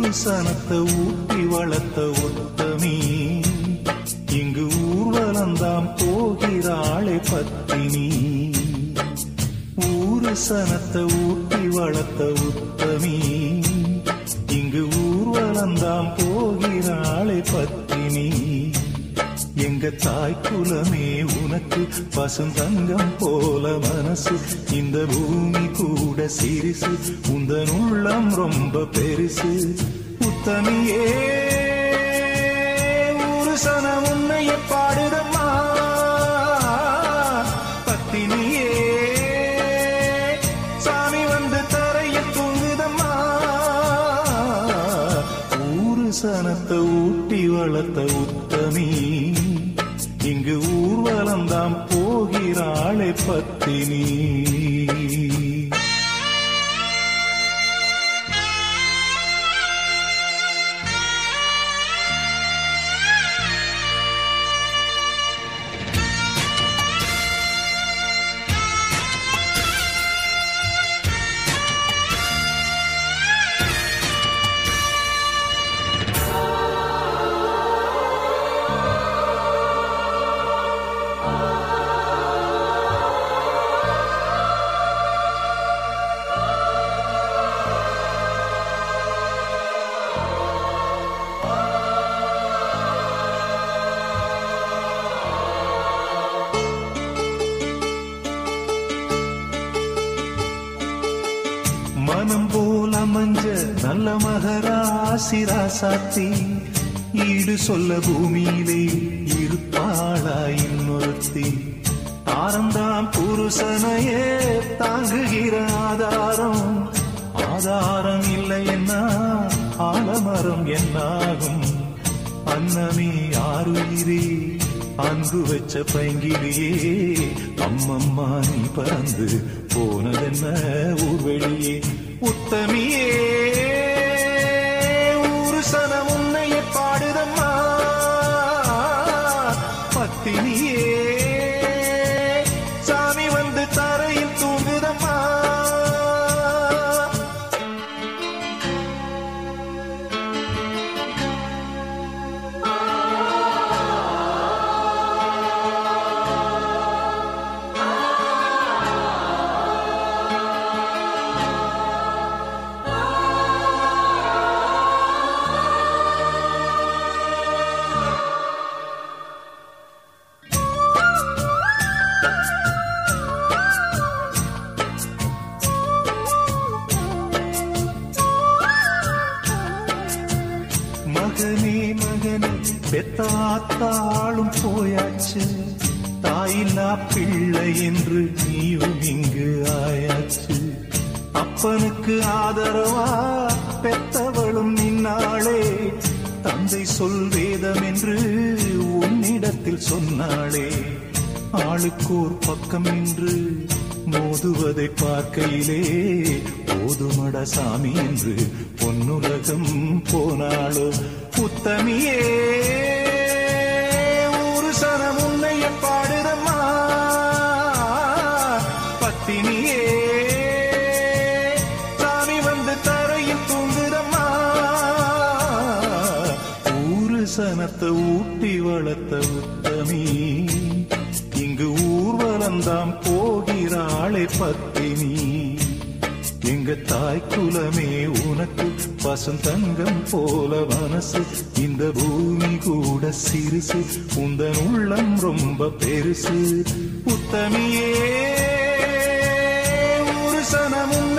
சனத்தை ஊட்டி வளர்த்த உத்தமி இங்கு ஊர்வலந்தாம் போகிறாளே பத்தினி. ஊரு சனத்தை ஊட்டி வளர்த்த உத்தமி இங்கு ஊர்வலந்தாம் போகிறாளே பத்தினி. எங்க தாய் குலமே உனக்கு பசுந்தங்கம் போல மனசு. இந்த பூமி கூட சிரிசு, உந்தன் உள்ளம் ரொம்ப பெருசு. உத்தமியே ஒரு சனம் உன்னைய பாடுதம்மா. பத்தினியே சாமி வந்து தரைய தூங்குதம்மா. ஊரு சனத்தை ஊட்டி வளர்த்த உத்தமி இங்கு ஊர்வலந்தாம் போகிறாளே பத்தினி. மனம் போல மஞ்ச நல்ல மகராசி ராசாத்தி. ஈடு சொல்ல பூமியிலே இருப்பாளா இன்னொருத்தி. ஆரந்தாம் புருஷனையே தாங்குகிற ஆதாரம். ஆதாரம் இல்லை என்ன ஆலமரம் என்னாகும். அன்னமே ஆறுயிரே அன்பு வச்ச பைங்கிலியே. அம்மம்மா நீ பறந்து போனதென்ன ஊர்வெளியே. உத்தமியே ஊரு சனம் உன்னைய பாடுதம்மா. பத்தினியே சாமி வந்து தரையில் தூங்குதம்மா. மகனே மகனே பெத்தாத்தாளும் போயாச்சு. தாயில்லா பிள்ளை என்று நீயும் இங்கு ஆயாச்சு. அப்பனுக்கு ஆதரவா பெத்தவளும் நின்னாளே. தந்தை சொல் வேதம் என்று உன்னிடத்தில் சொன்னாளே. ஆளுக்கோர் பக்கம் என்று மோதுவதை பார்க்கையிலே போதுமட சாமி என்று பொன்னுலகம் போனாளோ. உத்தமியே ஒரு சனம் உன்னைய பாடுதம்மா. பத்தினியே சாமி வந்து தரையில் தூங்குதம்மா. ஊரு சனத்தை ஊட்டி வளர்த்த உத்தமி இங்கு ஊர்வலந்தாம் போகிறாளே பத்தினி. எங்க தாய் குலமே உனக்கு பசுந்தங்கம் போல மனசு. இந்த பூமி கூட சிறுசு, உந்தன் உள்ளம் ரொம்ப பெருசு. உத்தமியே ஒரு சனமும்